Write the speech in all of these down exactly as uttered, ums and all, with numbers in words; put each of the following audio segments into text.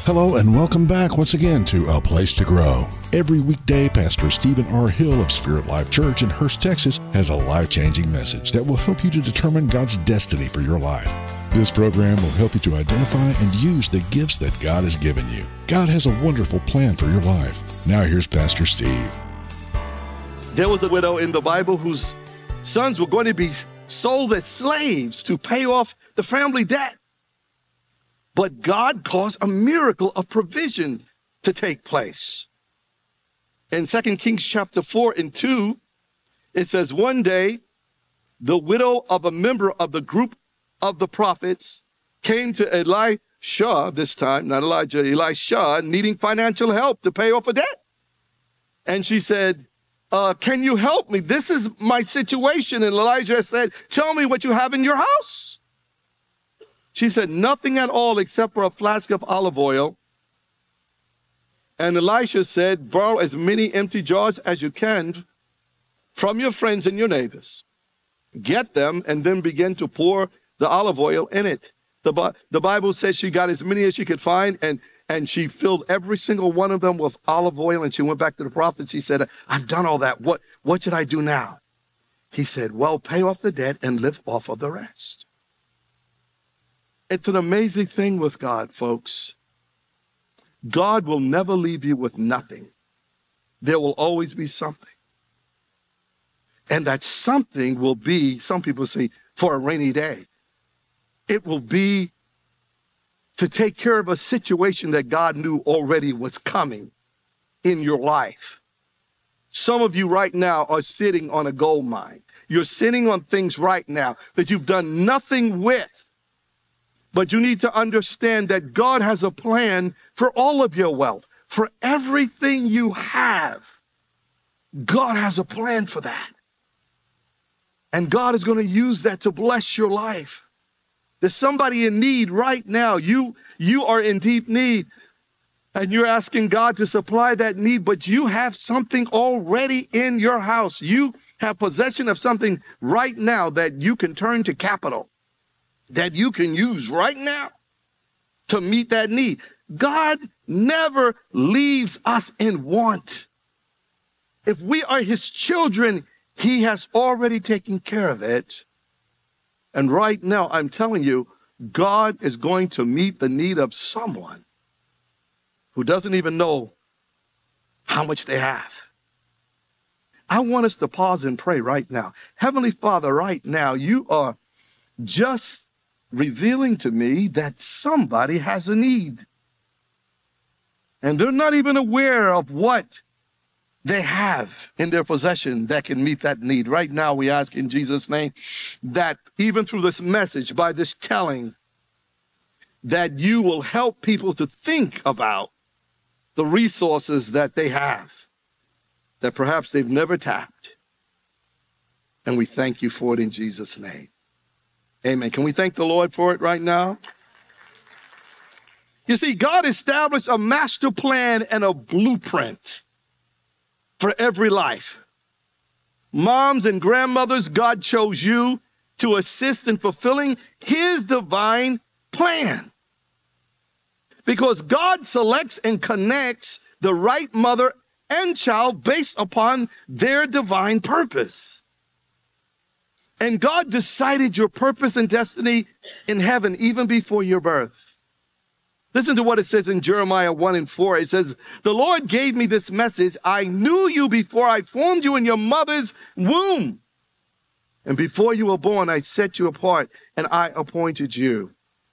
Hello and welcome back once again to A Place to Grow. Every weekday, Pastor Stephen R. Hill of Spirit Life Church in Hurst, Texas, has a life-changing message that will help you to determine God's destiny for your life. This program will help you to identify and use the gifts that God has given you. God has a wonderful plan for your life. Now here's Pastor Steve. There was a widow in the Bible whose sons were going to be sold as slaves to pay off the family debt. But God caused a miracle of provision to take place. In Second Kings chapter four and two, it says, one day, the widow of a member of the group of the prophets came to Elisha, this time, not Elijah, Elisha, needing financial help to pay off a debt. And she said, uh, can you help me? This is my situation. And Elijah said, tell me what you have in your house. She said, nothing at all except for a flask of olive oil. And Elisha said, borrow as many empty jars as you can from your friends and your neighbors. Get them and then begin to pour the olive oil in it. The, the Bible says she got as many as she could find, and, and she filled every single one of them with olive oil. And she went back to the prophet. She said, I've done all that. What, what should I do now? He said, well, pay off the debt and live off of the rest. It's an amazing thing with God, folks. God will never leave you with nothing. There will always be something. And that something will be, some people say, for a rainy day. It will be to take care of a situation that God knew already was coming in your life. Some of you right now are sitting on a gold mine. You're sitting on things right now that you've done nothing with. But you need to understand that God has a plan for all of your wealth, for everything you have. God has a plan for that. And God is going to use that to bless your life. There's somebody in need right now. You, you are in deep need, and you're asking God to supply that need, but you have something already in your house. You have possession of something right now that you can turn to capital, that you can use right now to meet that need. God never leaves us in want. If we are his children, he has already taken care of it. And right now, I'm telling you, God is going to meet the need of someone who doesn't even know how much they have. I want us to pause and pray right now. Heavenly Father, right now, you are just revealing to me that somebody has a need. And they're not even aware of what they have in their possession that can meet that need. Right now, we ask in Jesus' name that even through this message, by this telling, that you will help people to think about the resources that they have, that perhaps they've never tapped. And we thank you for it in Jesus' name. Amen. Can we thank the Lord for it right now? You see, God established a master plan and a blueprint for every life. Moms and grandmothers, God chose you to assist in fulfilling his divine plan. Because God selects and connects the right mother and child based upon their divine purpose. And God decided your purpose and destiny in heaven even before your birth. Listen to what it says in Jeremiah one and four. It says, the Lord gave me this message. I knew you before I formed you in your mother's womb. And before you were born, I set you apart and I appointed you.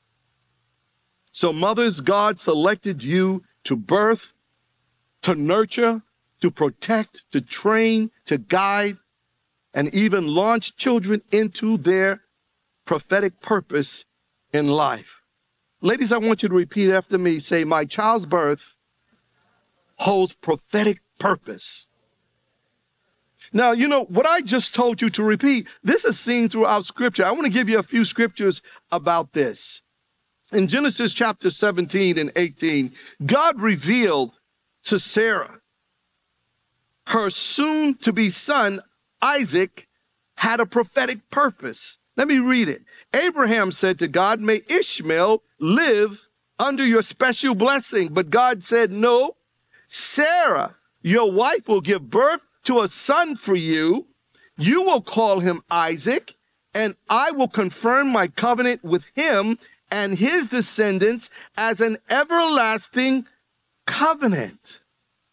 So mothers, God selected you to birth, to nurture, to protect, to train, to guide, and even launch children into their prophetic purpose in life. Ladies, I want you to repeat after me. Say, my child's birth holds prophetic purpose. Now, you know, what I just told you to repeat, this is seen throughout Scripture. I want to give you a few scriptures about this. In Genesis chapter seventeen and eighteen, God revealed to Sarah, her soon-to-be son, Isaac, had a prophetic purpose. Let me read it. Abraham said to God, may Ishmael live under your special blessing. But God said, no, Sarah, your wife, will give birth to a son for you. You will call him Isaac, and I will confirm my covenant with him and his descendants as an everlasting covenant.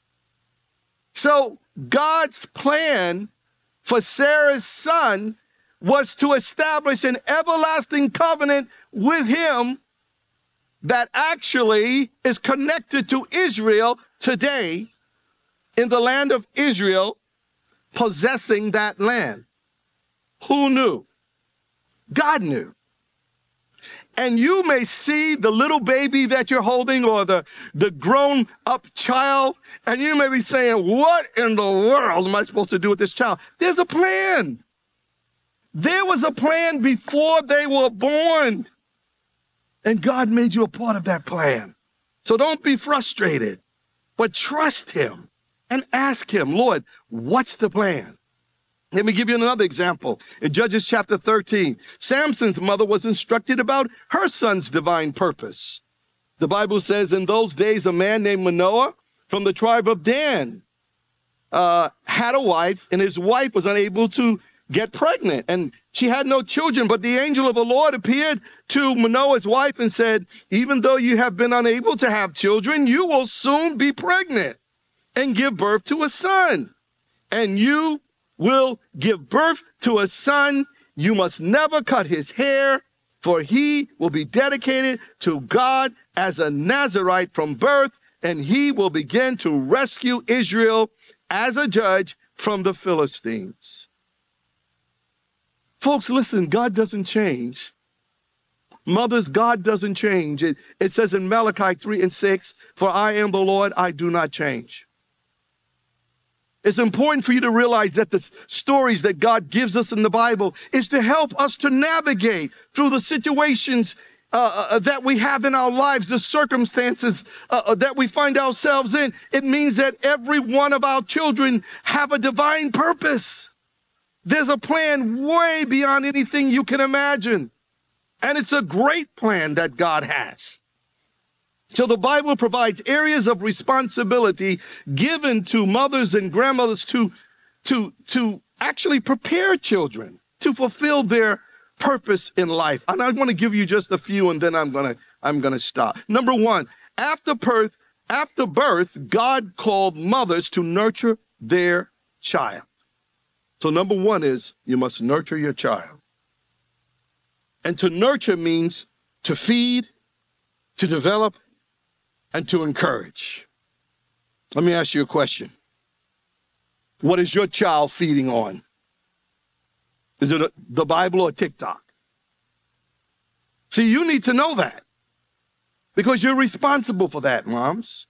So God's plan for Sarah's son was to establish an everlasting covenant with him that actually is connected to Israel today, in the land of Israel, possessing that land. Who knew? God knew. And you may see the little baby that you're holding or the, the grown-up child, and you may be saying, what in the world am I supposed to do with this child? There's a plan. There was a plan before they were born. And God made you a part of that plan. So don't be frustrated, but trust him and ask him, Lord, what's the plan? Let me give you another example. In Judges chapter thirteen, Samson's mother was instructed about her son's divine purpose. The Bible says, in those days, a man named Manoah from the tribe of Dan uh, had a wife, and his wife was unable to get pregnant, and she had no children. But the angel of the Lord appeared to Manoah's wife and said, even though you have been unable to have children, you will soon be pregnant and give birth to a son. And you will give birth to a son. You must never cut his hair, for he will be dedicated to God as a Nazirite from birth, and he will begin to rescue Israel as a judge from the Philistines. Folks, listen, God doesn't change. Mothers, God doesn't change. It, it says in Malachi three and six, for I am the Lord, I do not change. It's important for you to realize that the stories that God gives us in the Bible is to help us to navigate through the situations uh, uh, that we have in our lives, the circumstances uh, that we find ourselves in. It means that every one of our children have a divine purpose. There's a plan way beyond anything you can imagine. And it's a great plan that God has. So the Bible provides areas of responsibility given to mothers and grandmothers to, to, to actually prepare children to fulfill their purpose in life. And I want to give you just a few, and then I'm going to, I'm going to stop. Number one, after birth, after birth, God called mothers to nurture their child. So number one is you must nurture your child. And to nurture means to feed, to develop, and to encourage. Let me ask you a question. What is your child feeding on? Is it a, the Bible or TikTok? See, you need to know that because you're responsible for that, moms.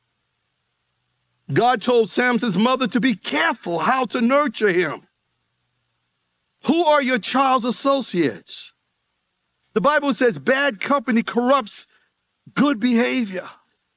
God told Samson's mother to be careful how to nurture him. Who are your child's associates? The Bible says bad company corrupts good behavior.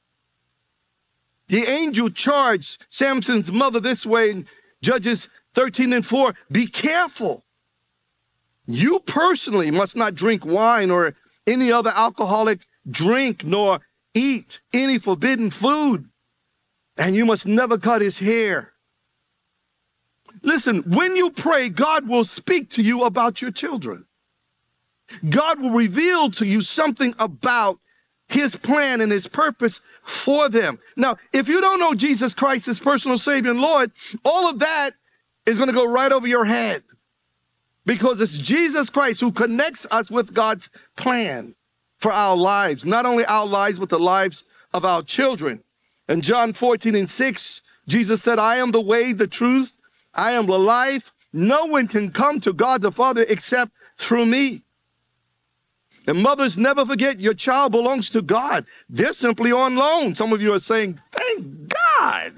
The angel charged Samson's mother this way in Judges thirteen and four, be careful. You personally must not drink wine or any other alcoholic drink, nor eat any forbidden food. And you must never cut his hair. Listen, when you pray, God will speak to you about your children. God will reveal to you something about his plan and his purpose for them. Now, if you don't know Jesus Christ as personal Savior and Lord, all of that is going to go right over your head because it's Jesus Christ who connects us with God's plan for our lives, not only our lives, but the lives of our children. In John fourteen and six, Jesus said, I am the way, the truth, I am the life. No one can come to God the Father except through me. And mothers, never forget your child belongs to God. They're simply on loan. Some of you are saying, thank God.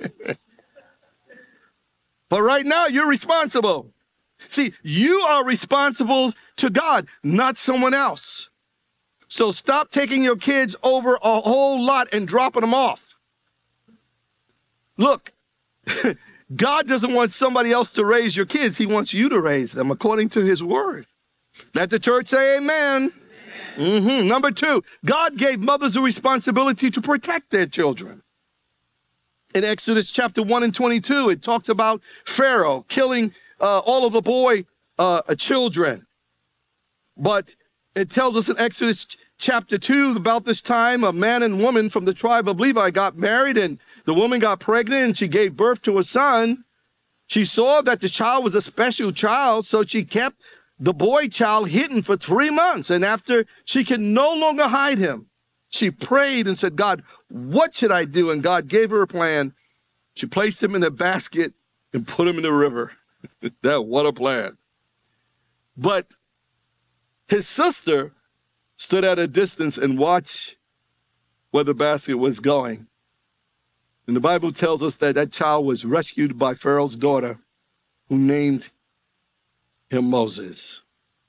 But right now, you're responsible. See, you are responsible to God, not someone else. So stop taking your kids over a whole lot and dropping them off. Look, God doesn't want somebody else to raise your kids. He wants you to raise them according to his word. Let the church say amen. Amen. Mm-hmm. Number two, God gave mothers a responsibility to protect their children. In Exodus chapter one and twenty-two, it talks about Pharaoh killing uh, all of the boy uh, children. But it tells us in Exodus chapter two, about this time, a man and woman from the tribe of Levi got married, and the woman got pregnant, and she gave birth to a son. She saw that the child was a special child, so she kept the boy child hidden for three months. And after she could no longer hide him, she prayed and said, God, what should I do? And God gave her a plan. She placed him in a basket and put him in the river. That, what a plan. But his sister stood at a distance and watched where the basket was going. And the Bible tells us that that child was rescued by Pharaoh's daughter, who named him Moses.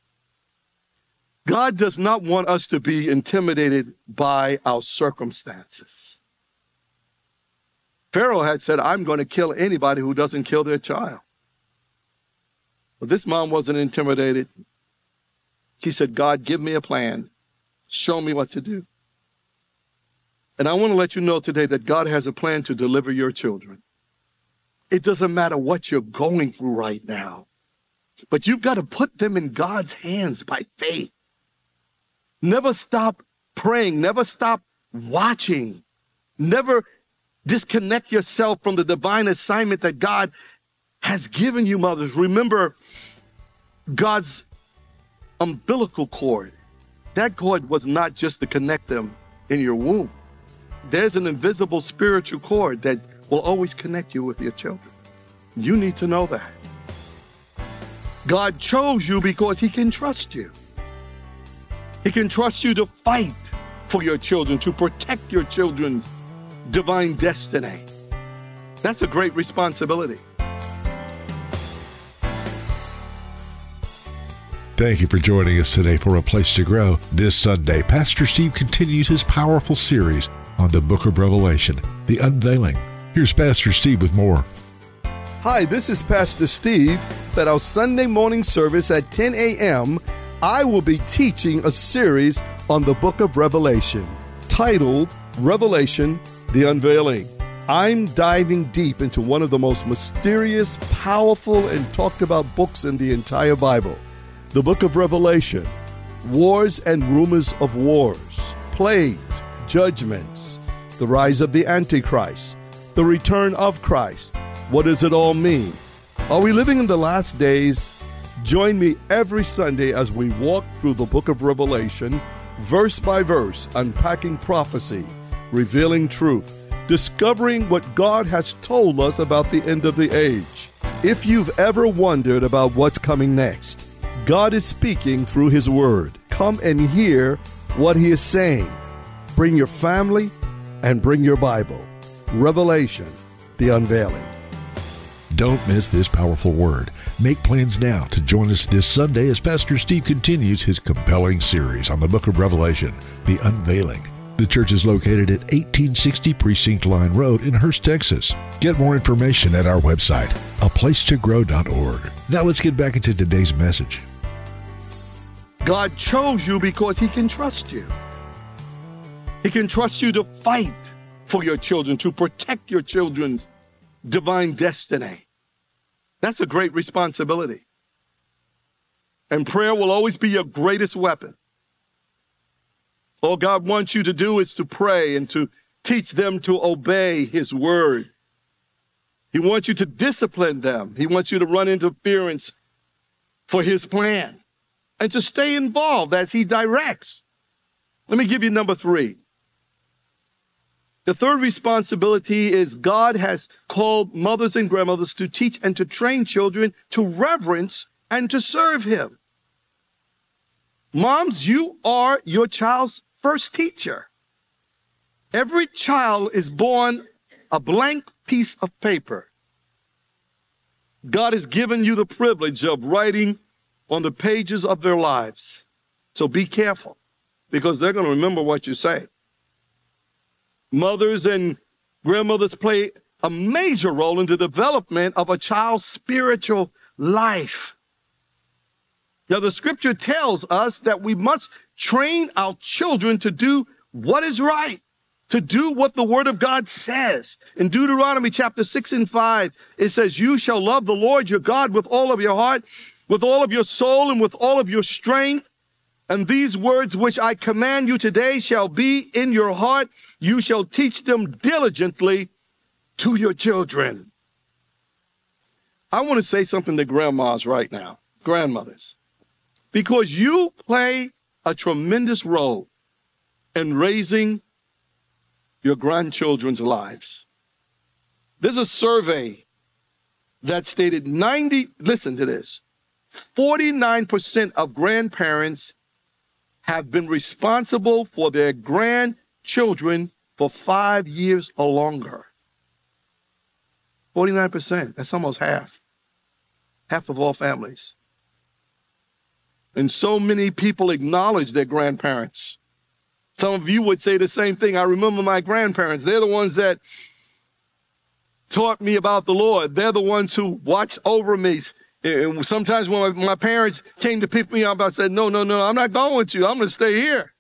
God does not want us to be intimidated by our circumstances. Pharaoh had said, I'm going to kill anybody who doesn't kill their child. But this mom wasn't intimidated. She said, God, give me a plan. Show me what to do. And I want to let you know today that God has a plan to deliver your children. It doesn't matter what you're going through right now, but you've got to put them in God's hands by faith. Never stop praying. Never stop watching. Never disconnect yourself from the divine assignment that God has given you, mothers. Remember God's umbilical cord. That cord was not just to connect them in your womb. There's an invisible spiritual cord that will always connect you with your children. You need to know that. God chose you because he can trust you. He can trust you to fight for your children, to protect your children's divine destiny. That's a great responsibility. Thank you for joining us today for A Place to Grow. This Sunday, Pastor Steve continues his powerful series on the book of Revelation, The Unveiling. Here's Pastor Steve with more. Hi, this is Pastor Steve. At our Sunday morning service at ten a.m., I will be teaching a series on the book of Revelation, titled Revelation, The Unveiling. I'm diving deep into one of the most mysterious, powerful, and talked about books in the entire Bible. The book of Revelation, wars and rumors of wars, plagues, judgments, the rise of the Antichrist, the return of Christ. What does it all mean? Are we living in the last days? Join me every Sunday as we walk through the book of Revelation, verse by verse, unpacking prophecy, revealing truth, discovering what God has told us about the end of the age. If you've ever wondered about what's coming next, God is speaking through his word. Come and hear what he is saying. Bring your family and bring your Bible. Revelation, the Unveiling. Don't miss this powerful word. Make plans now to join us this Sunday as Pastor Steve continues his compelling series on the book of Revelation, The Unveiling. The church is located at eighteen sixty Precinct Line Road in Hurst, Texas. Get more information at our website, a place to grow dot org. Now let's get back into today's message. God chose you because he can trust you. He can trust you to fight for your children, to protect your children's divine destiny. That's a great responsibility. And prayer will always be your greatest weapon. All God wants you to do is to pray and to teach them to obey his word. He wants you to discipline them. He wants you to run interference for his plan and to stay involved as he directs. Let me give you number three. The third responsibility is God has called mothers and grandmothers to teach and to train children to reverence and to serve him. Moms, you are your child's first teacher. Every child is born a blank piece of paper. God has given you the privilege of writing on the pages of their lives. So be careful, because they're going to remember what you say. Mothers and grandmothers play a major role in the development of a child's spiritual life. Now, the scripture tells us that we must train our children to do what is right, to do what the word of God says. In Deuteronomy chapter six and five, it says, you shall love the Lord your God with all of your heart, with all of your soul, and with all of your strength. And these words which I command you today shall be in your heart. You shall teach them diligently to your children. I want to say something to grandmas right now, grandmothers, because you play a tremendous role in raising your grandchildren's lives. There's a survey that stated ninety, listen to this, forty-nine percent of grandparents have been responsible for their grandchildren for five years or longer. forty-nine percent, that's almost half. Half of all families. And so many people acknowledge their grandparents. Some of you would say the same thing. I remember my grandparents. They're the ones that taught me about the Lord. They're the ones who watched over me. And sometimes when my, my parents came to pick me up, I said, no, no, no, I'm not going with you. I'm going to stay here.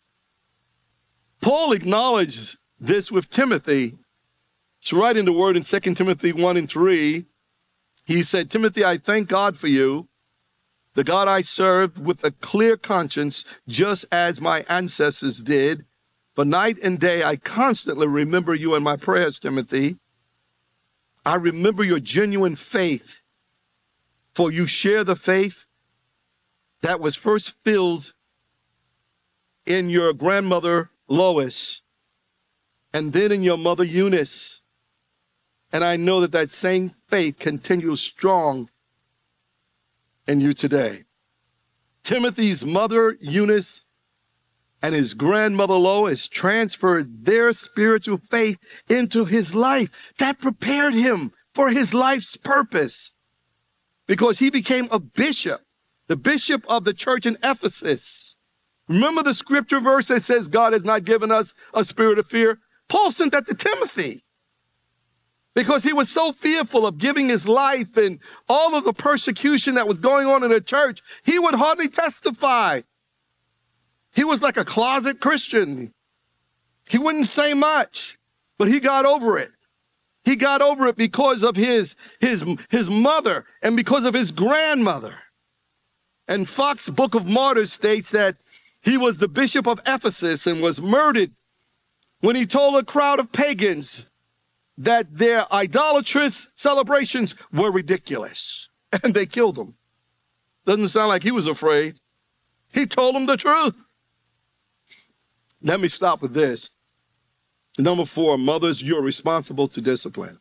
Paul acknowledged this with Timothy. It's right in the word in Second Timothy one and three. He said, Timothy, I thank God for you, the God I served with a clear conscience, just as my ancestors did. For night and day, I constantly remember you in my prayers, Timothy. I remember your genuine faith, for you share the faith that was first filled in your grandmother, Lois, and then in your mother, Eunice. And I know that that same faith continues strong in you today. Timothy's mother, Eunice, and his grandmother, Lois, transferred their spiritual faith into his life. That prepared him for his life's purpose because he became a bishop, the bishop of the church in Ephesus. Remember the scripture verse that says God has not given us a spirit of fear? Paul sent that to Timothy because he was so fearful of giving his life and all of the persecution that was going on in the church. He would hardly testify. He was like a closet Christian. He wouldn't say much, but he got over it. He got over it because of his, his, his mother and because of his grandmother. And Fox Book of Martyrs states that he was the bishop of Ephesus and was murdered when he told a crowd of pagans that their idolatrous celebrations were ridiculous. And they killed him. Doesn't sound like he was afraid. He told them the truth. Let me stop with this. Number four, mothers, you're responsible to discipline.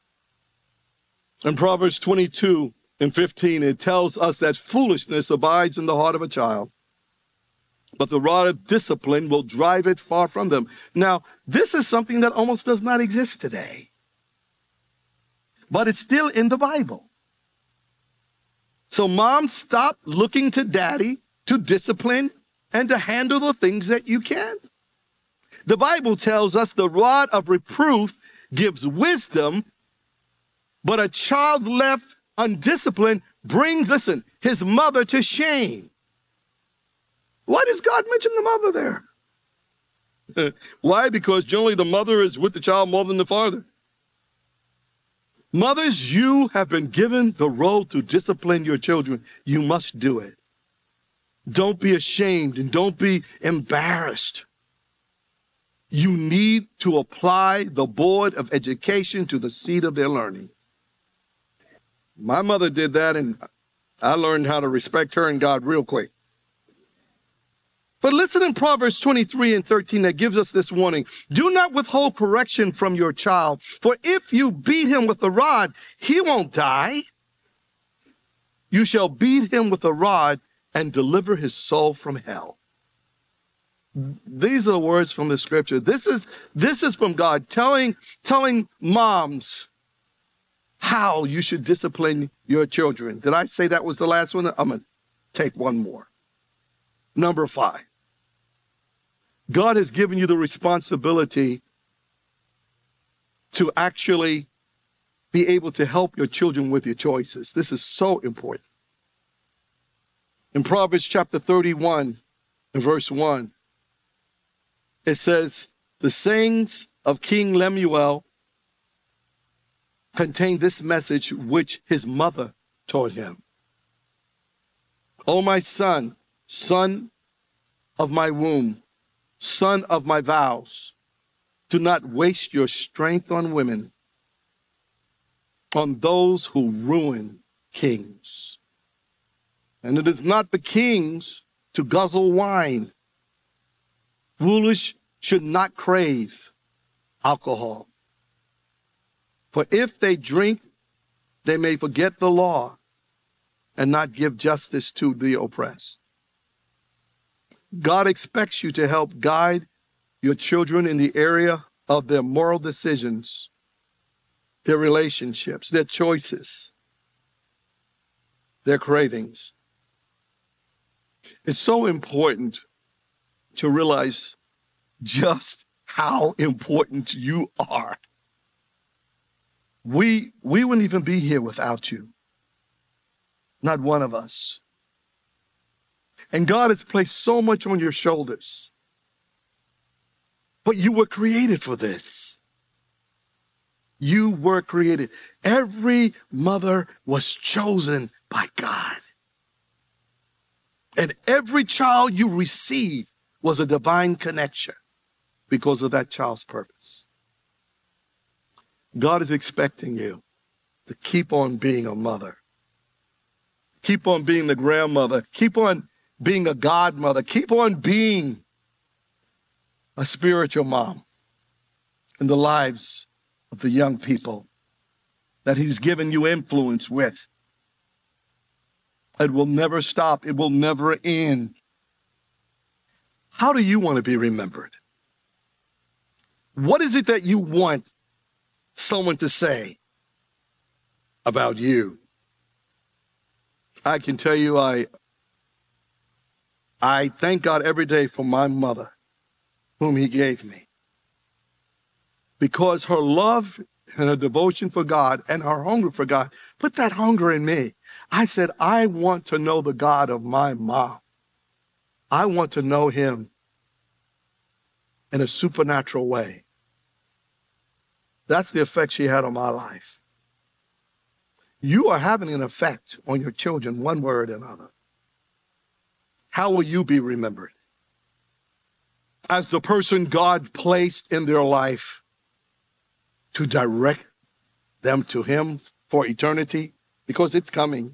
In Proverbs twenty-two and fifteen, it tells us that foolishness abides in the heart of a child, but the rod of discipline will drive it far from them. Now, this is something that almost does not exist today, but it's still in the Bible. So mom, stop looking to daddy to discipline and to handle the things that you can. The Bible tells us the rod of reproof gives wisdom, but a child left undisciplined brings, listen, his mother to shame. Why does God mention the mother there? Why? Because generally the mother is with the child more than the father. Mothers, you have been given the role to discipline your children. You must do it. Don't be ashamed and don't be embarrassed. You need to apply the board of education to the seat of their learning. My mother did that, and I learned how to respect her and God real quick. But listen in Proverbs twenty-three and thirteen that gives us this warning. Do not withhold correction from your child, for if you beat him with a rod, he won't die. You shall beat him with a rod and deliver his soul from hell. These are the words from the scripture. This is, this is from God telling, telling moms how you should discipline your children. Did I say that was the last one? I'm going to take one more. Number five. God has given you the responsibility to actually be able to help your children with your choices. This is so important. In Proverbs chapter thirty-one, and verse one, it says, the sayings of King Lemuel contain this message which his mother taught him. O my son, son of my womb, son of my vows, do not waste your strength on women, on those who ruin kings. And it is not for kings to guzzle wine. Foolish should not crave alcohol. For if they drink, they may forget the law and not give justice to the oppressed. God expects you to help guide your children in the area of their moral decisions, their relationships, their choices, their cravings. It's so important to realize just how important you are. We, we wouldn't even be here without you. Not one of us. And God has placed so much on your shoulders. But you were created for this. You were created. Every mother was chosen by God. And every child you receive was a divine connection because of that child's purpose. God is expecting you to keep on being a mother. Keep on being the grandmother. Keep on being a godmother. Keep on being a spiritual mom in the lives of the young people that he's given you influence with. It will never stop. It will never end. How do you want to be remembered? What is it that you want someone to say about you? I can tell you, I, I thank God every day for my mother, whom he gave me. Because her love and her devotion for God and her hunger for God put that hunger in me. I said, I want to know the God of my mom. I want to know him in a supernatural way. That's the effect she had on my life. You are having an effect on your children, one way or another. How will you be remembered? As the person God placed in their life to direct them to him for eternity, because it's coming.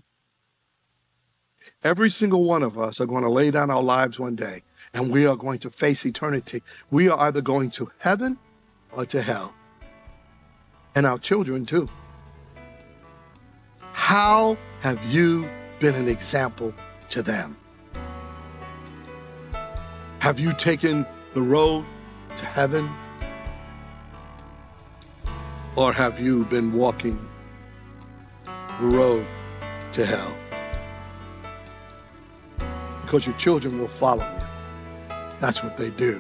Every single one of us are going to lay down our lives one day, and we are going to face eternity. We are either going to heaven or to hell. And our children too. How have you been an example to them? Have you taken the road to heaven? Or have you been walking the road to hell? Because your children will follow you. That's what they do.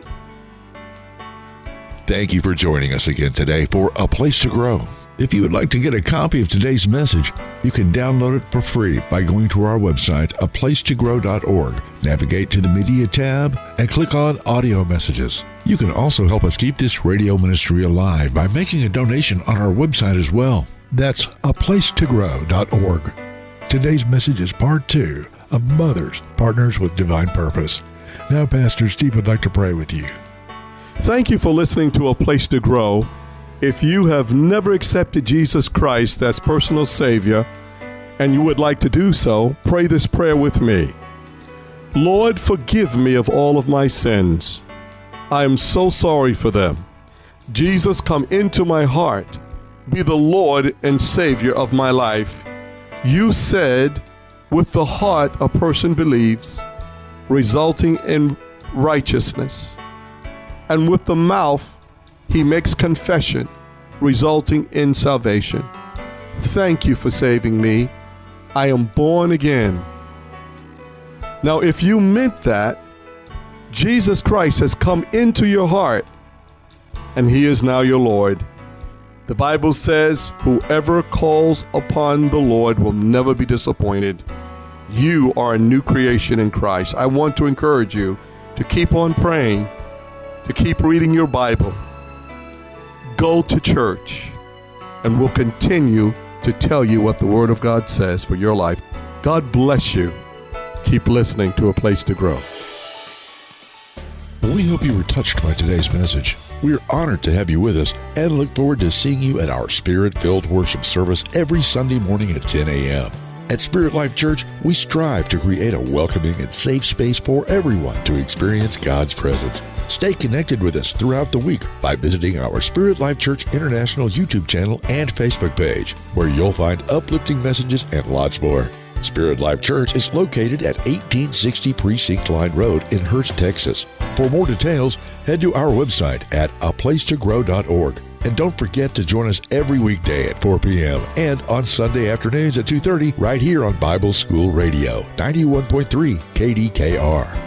Thank you for joining us again today for A Place to Grow. If you would like to get a copy of today's message, you can download it for free by going to our website, a place to grow dot org. Navigate to the Media tab and click on Audio Messages. You can also help us keep this radio ministry alive by making a donation on our website as well. That's a place to grow dot org. Today's message is part two of Mothers, Partners with Divine Purpose. Now, Pastor Steve would like to pray with you. Thank you for listening to A Place to Grow. If you have never accepted Jesus Christ as personal Savior and you would like to do so, pray this prayer with me. Lord, forgive me of all of my sins. I am so sorry for them. Jesus, come into my heart. Be the Lord and Savior of my life. You said, with the heart a person believes, resulting in righteousness, and with the mouth he makes confession, resulting in salvation. Thank you for saving me. I am born again. Now, if you meant that, Jesus Christ has come into your heart, and he is now your Lord. The Bible says, whoever calls upon the Lord will never be disappointed. You are a new creation in Christ. I want to encourage you to keep on praying, to keep reading your Bible, go to church, and we'll continue to tell you what the Word of God says for your life. God bless you. Keep listening to A Place to Grow. We hope you were touched by today's message. We're honored to have you with us and look forward to seeing you at our Spirit-filled worship service every Sunday morning at ten a.m. At Spirit Life Church, we strive to create a welcoming and safe space for everyone to experience God's presence. Stay connected with us throughout the week by visiting our Spirit Life Church International YouTube channel and Facebook page, where you'll find uplifting messages and lots more. Spirit Life Church is located at eighteen sixty Precinct Line Road in Hurst, Texas. For more details, head to our website at a place to grow dot org. And don't forget to join us every weekday at four p.m. and on Sunday afternoons at two thirty right here on Bible School Radio, ninety-one point three K D K R.